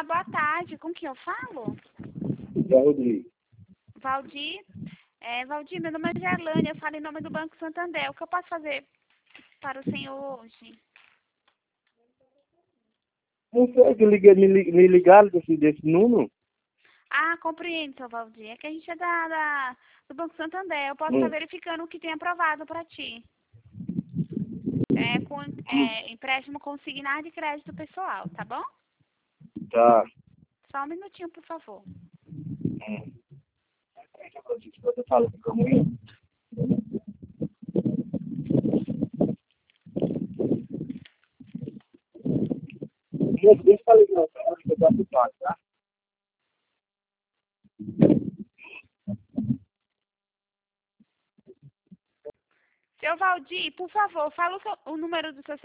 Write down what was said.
boa tarde. Com quem eu falo? É Rodrigo. Valdir. Valdir, meu nome é Gerlane, eu falo em nome do Banco Santander. O que eu posso fazer para o senhor hoje? Não sei que me ligaram desse número. Ah, compreendo, seu Valdir. É que a gente é do Banco Santander. Eu posso estar verificando o que tem aprovado para ti. Empréstimo consignado de crédito pessoal, tá bom? Tá. Só um minutinho, por favor. Você fala comigo? Deixa eu ligar para ela que eu dou tá? Seu Valdir, por favor, fala o número do seu